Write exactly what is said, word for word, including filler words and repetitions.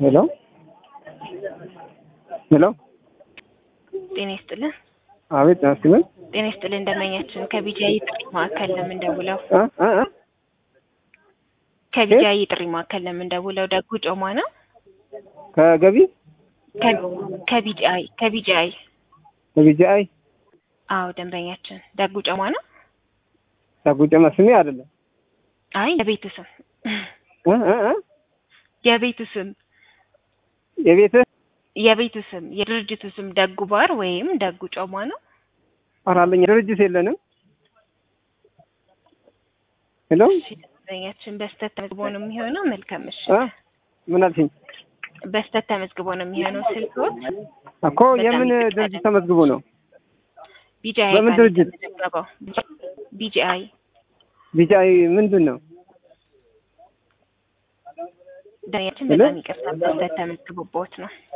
ሄሎ ሄሎ ጤና ይስጥልን። አቤት ናስምን ጤና ይስጥልን። እንደመኛችን ከቢጂአይ ጥሪ ማዕከል ለምን ደውለው አ አ አ ከቢጂአይ ጥሪ ማዕከል ለምን ደውለው ደጉ ጮማ ነው። ከገቢ ከቢጂአይ ከቢጂአይ ከቢጂአይ አዎ ደንበኛችን ደጉ ጮማ ነው። ደጉ ጮማ ስሜ አይደለም። አይ የቤቱ ስም አ አ አ የቤቱ ስም የቤት የቤቱ ስም የድርጅቱ ስም ደጉ ባር ወይም ደጉ ጮማ ነው። አራለኝ ድርጅት የለንም። ሄሎ ደንበኛችን በስተት ተመዝግቦ ነው የሚሆነው። መልካም እሺ አ ምን አልሽኝ? በስተት ተመዝግቦ ነው የሚሆነው። ስልክዎት እኮ የምን ድርጅት ተመዝግቦ ነው? ቢጂአይ በምን ድርጅት? ቢጂአይ ቢጂአይ ምንድን ነው? ደንበኛችን በጣም ይቅርታ በስተት ተመዝግቦበት ነው።